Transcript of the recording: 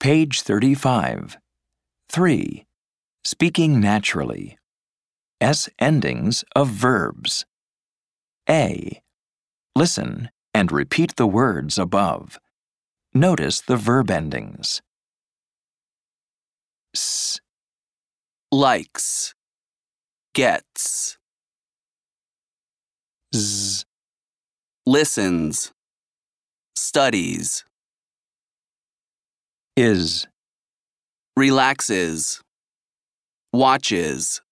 Page 35. 3. Speaking naturally. S endings of verbs. A. Listen and repeat the words above. Notice the verb endings. S, likes, gets, z, listens, studies, is, relaxes, watches.